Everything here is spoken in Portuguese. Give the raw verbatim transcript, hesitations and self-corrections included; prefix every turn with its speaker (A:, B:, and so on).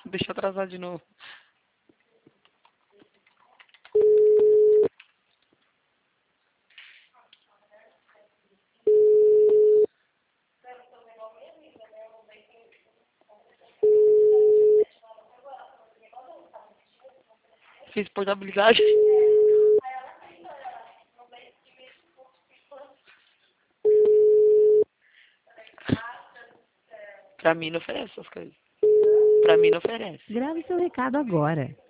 A: Deixa eu atrasar de novo. Fiz portabilidade. Pra mim não oferece essas coisas. Pra mim não oferece.
B: Grave seu recado agora.